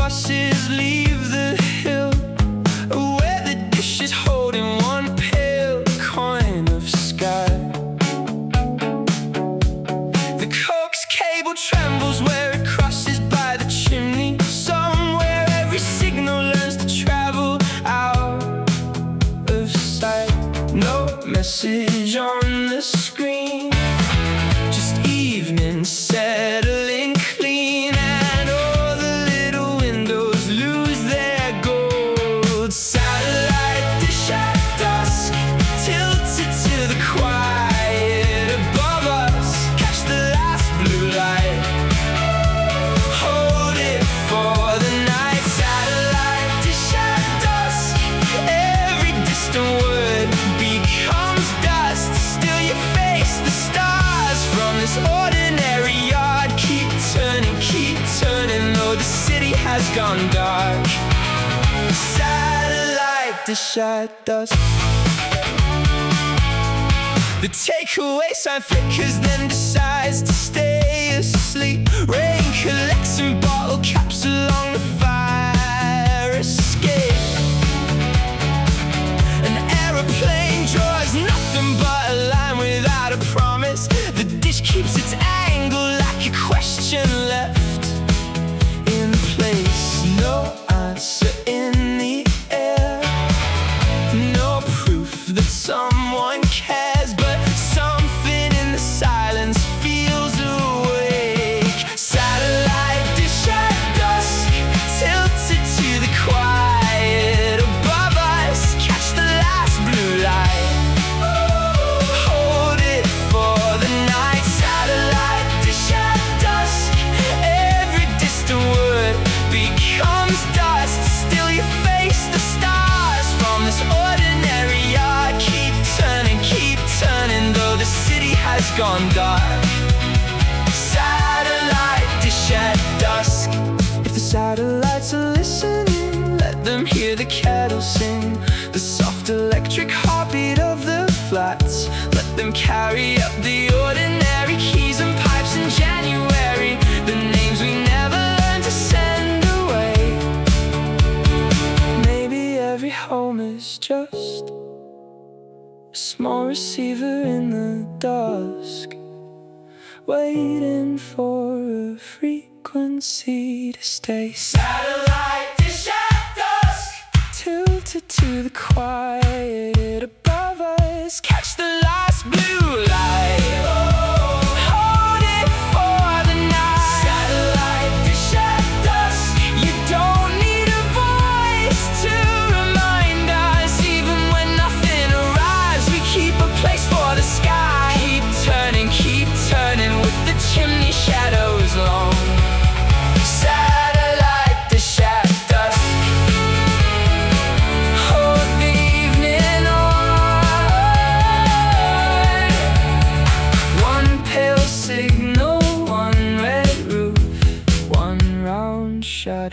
crosses leave the hill, where the dish is holding one pale coin of sky. The coax cable trembles where it crosses by the chimney. Somewhere every signal learns to travel out of sight. No message on the screen, just evening settling clean, and all the little windows lose their gold. Satellite dish at dusk, tilted to the quiet above us. Catch the last blue light, hold it for the night. Satellite dish at dusk, every distant word becomes dust. Still you face the stars from this ordinary yard. Keep turning, though the city has gone dark. Satellite dish at dusk. The takeaway sign flickers, then decides to stay asleep. Rain collects in bottle caps along the fire escape. An aeroplane draws nothing but a line without a promise. The dish keeps its angle like a question left in place. No answer in the air, no proof that someone cares, but something in the silence feels awake. Satellite dish at dusk, tilted to the quiet above us. Catch the last blue light, hold it for the night. Satellite dish at dusk, every distant word becomes dust. Still you face the stars from this ordinary yard. Keep turning, though the city has gone dark. Satellite dish at dusk. If the satellites are listening, let them hear the kettle sing, the soft electric heartbeat of the flats. Let them carry up the ordinary keys and pipes in January, the names we never learned to send away. Maybe every home is just a small receiver in the dusk, waiting for a frequency to stay. Satellite dish at dusk, tilted to the quiet